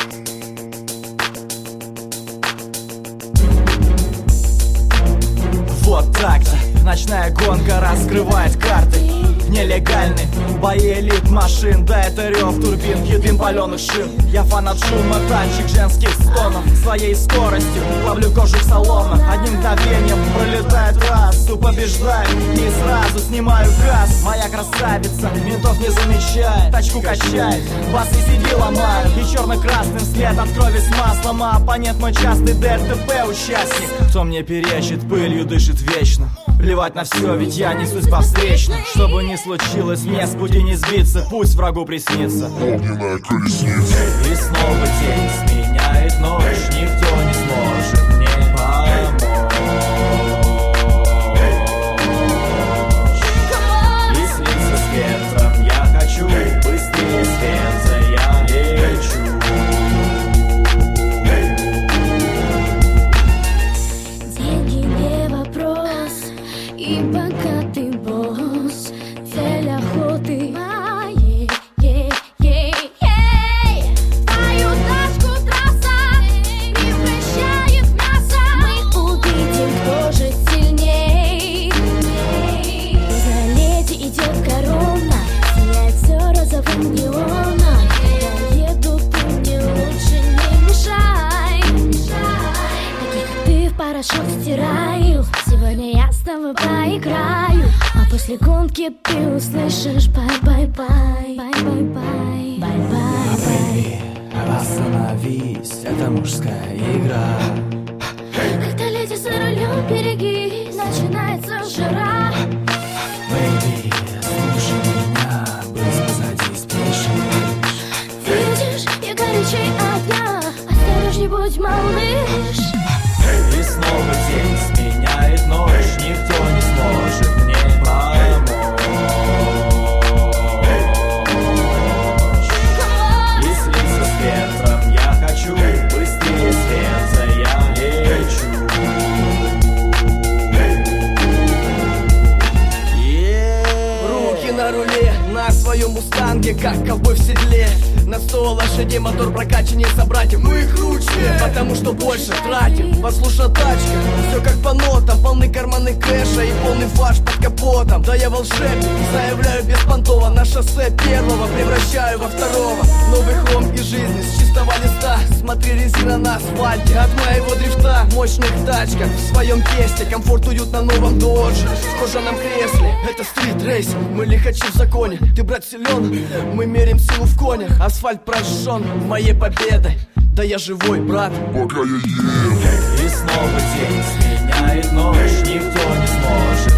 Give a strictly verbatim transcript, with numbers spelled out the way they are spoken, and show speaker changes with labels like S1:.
S1: Вот так-то ночная гонка раскрывает карты. Нелегальный бои элит машин, да это рев турбин, едым паленых шин. Я фанат шума, танчик женских стонов. Своей скоростью ловлю кожу в салонах. Одним мгновением пролетает трассу, побеждаю и сразу снимаю газ. Моя красавица ментов не замечает, тачку качает, басы си ди ломает. И черно-красный след от крови с маслом, а оппонент мой частый дэ эр тэ пэ участник. Кто мне перечит, пылью дышит вечно. Плевать на все, ведь я несусь по встречной. Что бы ни случилось, мне с пути не сбиться, пусть врагу приснится
S2: огненная колесница.
S1: И снова день сменяет ночь, никто не сможет мне помочь. И слиться с ветром я хочу, быстрее с Пенза я лечу.
S3: Деньги не вопрос, и пока ты босс, цель охоты моей, ей, ей, ей. Твою тачку трасса превращает в мясо. Мы увидим, кто же сильней. За леди идет корона, сияет все розовым неоном. Я еду, ты мне лучше не мешай. Таких как ты в порошок стираю. Сегодня я с тобой поиграю, а после гонки ты услышишь бай-бай-бай, бай-бай-бай, бай-бай-бай.
S1: Остановись, это мужская игра.
S3: Когда леди за рулем, береги, начинается жара.
S1: Бэйби, слушай меня, быстро позади спешишь.
S3: Видишь, я горячей огня, осторожней будь, малыш.
S1: И снова день сменяет ночь, никто не сможет мне помочь. И слиться с ветром я хочу, быстрее с Пенза я лечу.
S4: Руки на руле, на своем мустанге, как ковбой в седле. На сто лошадей мотор прокачаннее собратьев. Мы круче, потому что больше тратим. Послушна тачка, все как по нотам. Полны карманы кэша и полный фарш под капотом. Да я волшебник, заявляю беспонтово. На шоссе первого превращаю во второго. Новый хром и жизни с чистого листа. Смотри, резина на асфальте от моего дрифта. Мощных тачках в своем тесте. Комфорт, уют на новом додже. В кожаном кресле, это стрит-рейс. Мы лихачи в законе, ты, брат, силен. Мы мерим силу в конях. Асфальт прожжен моей победой. Да я живой, брат,
S2: Пока я ем.
S1: И снова день сменяет ночь, никто не сможет